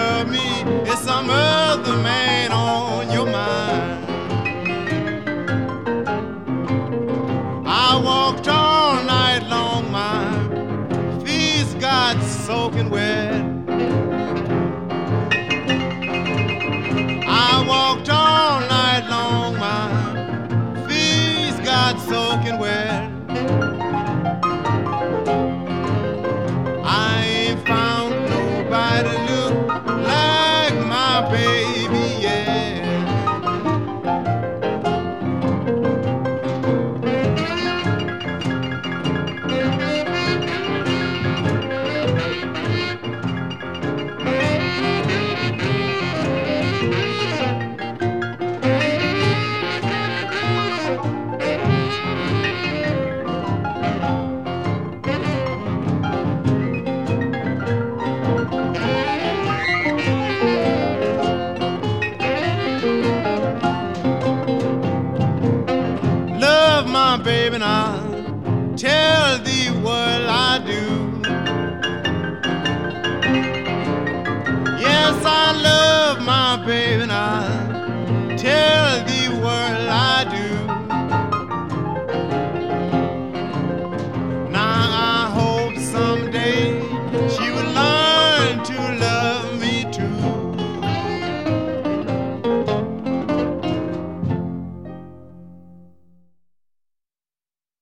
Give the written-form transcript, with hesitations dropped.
love me, it's some other man on your mind. I walked all night long, my feet got soaking wet. I walked all night long, my feet got soaking wet. I ain't found nobody look like my baby.